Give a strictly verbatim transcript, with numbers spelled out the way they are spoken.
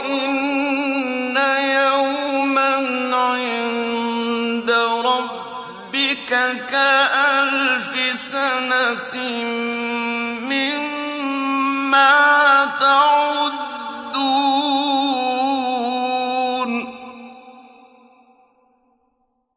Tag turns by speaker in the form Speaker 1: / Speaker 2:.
Speaker 1: وَإِنَّ يَوْمًا عِندَ رَبِّكَ كَأَلْفِ سَنَةٍ مِّمَّا تَعُدُّونَ